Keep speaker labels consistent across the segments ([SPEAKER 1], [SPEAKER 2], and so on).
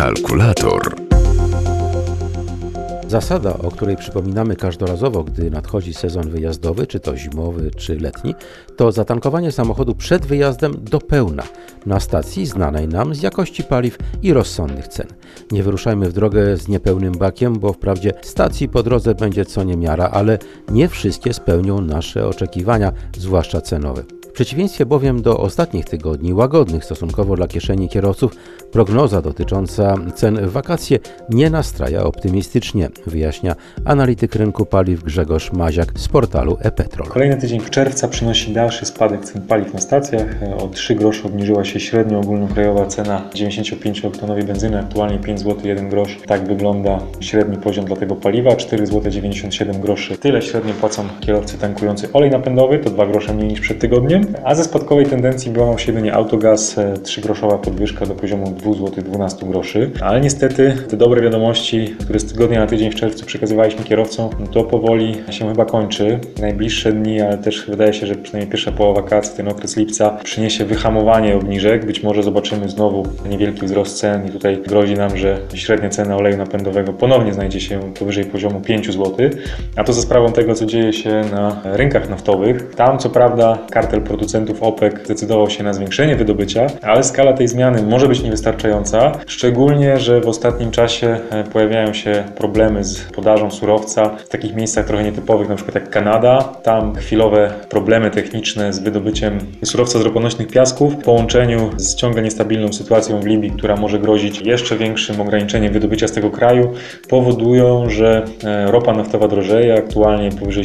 [SPEAKER 1] Kalkulator.
[SPEAKER 2] Zasada, o której przypominamy każdorazowo, gdy nadchodzi sezon wyjazdowy, czy to zimowy, czy letni, to zatankowanie samochodu przed wyjazdem do pełna na stacji znanej nam z jakości paliw i rozsądnych cen. Nie wyruszajmy w drogę z niepełnym bakiem, bo wprawdzie stacji po drodze będzie co niemiara, ale nie wszystkie spełnią nasze oczekiwania, zwłaszcza cenowe. W przeciwieństwie bowiem do ostatnich tygodni, łagodnych stosunkowo dla kieszeni kierowców, prognoza dotycząca cen w wakacje nie nastraja optymistycznie, wyjaśnia analityk rynku paliw Grzegorz Maziak z portalu ePetrol.
[SPEAKER 3] Kolejny tydzień czerwca przynosi dalszy spadek cen paliw na stacjach. O 3 grosze obniżyła się średnio ogólnokrajowa cena 95-oktonowej benzyny, aktualnie 5 zł 1 grosz. Tak wygląda średni poziom dla tego paliwa, 4 zł 97 groszy. Tyle średnio płacą kierowcy tankujący olej napędowy, to 2 grosze mniej niż przed tygodniem. A ze spadkowej tendencji wyłamał się jedynie autogaz, 3-groszowa podwyżka do poziomu 2 zł 12 groszy. Ale niestety te dobre wiadomości, które z tygodnia na tydzień w czerwcu przekazywaliśmy kierowcom, to powoli się chyba kończy. Najbliższe dni, ale też wydaje się, że przynajmniej pierwsza połowa wakacji, ten okres lipca, przyniesie wyhamowanie obniżek. Być może zobaczymy znowu niewielki wzrost cen i tutaj grozi nam, że średnia cena oleju napędowego ponownie znajdzie się powyżej poziomu 5 zł. A to za sprawą tego, co dzieje się na rynkach naftowych. Tam co prawda kartel producentów OPEC zdecydował się na zwiększenie wydobycia, ale skala tej zmiany może być niewystarczająca, szczególnie, że w ostatnim czasie pojawiają się problemy z podażą surowca w takich miejscach trochę nietypowych, np. jak Kanada. Tam chwilowe problemy techniczne z wydobyciem surowca z roponośnych piasków w połączeniu z ciągle niestabilną sytuacją w Libii, która może grozić jeszcze większym ograniczeniem wydobycia z tego kraju, powodują, że ropa naftowa drożeje, aktualnie powyżej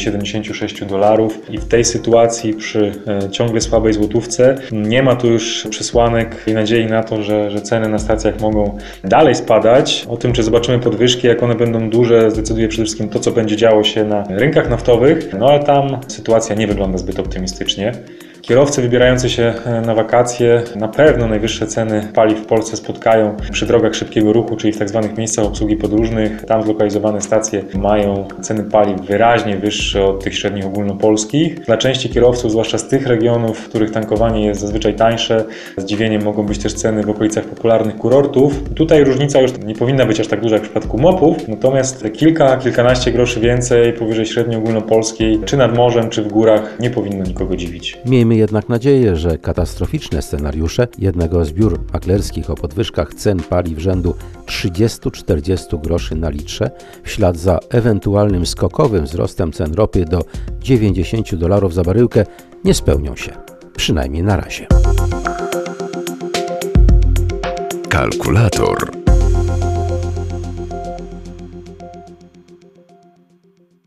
[SPEAKER 3] $76 i w tej sytuacji przy ciągle słabej złotówce nie ma tu już przesłanek i nadziei na to, że ceny na stacjach mogą dalej spadać. O tym, czy zobaczymy podwyżki, jak one będą duże, zdecyduje przede wszystkim to, co będzie działo się na rynkach naftowych, no ale tam sytuacja nie wygląda zbyt optymistycznie. Kierowcy wybierający się na wakacje na pewno najwyższe ceny paliw w Polsce spotkają przy drogach szybkiego ruchu, czyli w tzw. miejscach obsługi podróżnych. Tam zlokalizowane stacje mają ceny paliw wyraźnie wyższe od tych średnich ogólnopolskich. Dla części kierowców, zwłaszcza z tych regionów, w których tankowanie jest zazwyczaj tańsze, zdziwieniem mogą być też ceny w okolicach popularnych kurortów. Tutaj różnica już nie powinna być aż tak duża jak w przypadku mopów, natomiast kilkanaście groszy więcej powyżej średniej ogólnopolskiej, czy nad morzem, czy w górach, nie powinno nikogo dziwić.
[SPEAKER 2] Miejmy jednak nadzieję, że katastroficzne scenariusze jednego z biur maklerskich o podwyżkach cen paliw rzędu 30-40 groszy na litrze w ślad za ewentualnym skokowym wzrostem cen ropy do $90 za baryłkę nie spełnią się. Przynajmniej na razie.
[SPEAKER 1] Kalkulator.